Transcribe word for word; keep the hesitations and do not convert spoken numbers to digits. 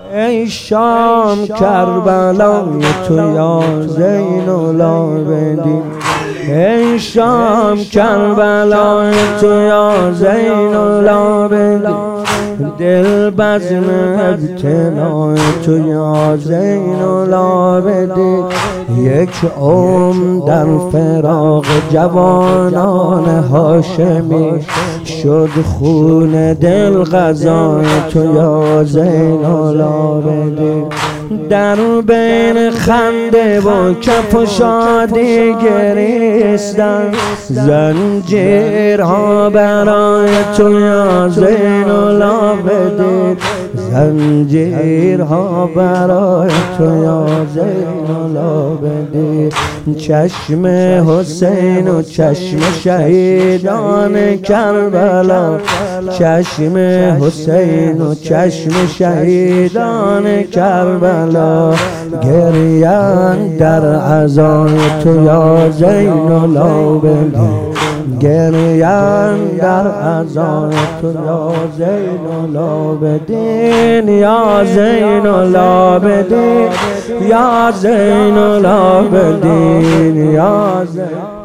ای شام کربلای تو یا زین العابدین، ای شام کربلای تو یا زین العابدین، دل بزم ابتلای تو یا زین العابدین. یک عمر در فراق جوانان هاشمی شد خون دل غذای تو یا زین العابدین. در بین خنده و کف و شادی گریستن، زنجیرها برای تو یا زین العابدین، زنجیرها برای تو یا زین العابدین. چشم حسین و چشم شهیدان کربلا، چشم حسین و چشم شهیدان کربلا، گریان در عزای تو یا زین العابدین، گریان در عزای تو یا زین العابدین، یا زین العابدین، یا زین العابدین، یا زین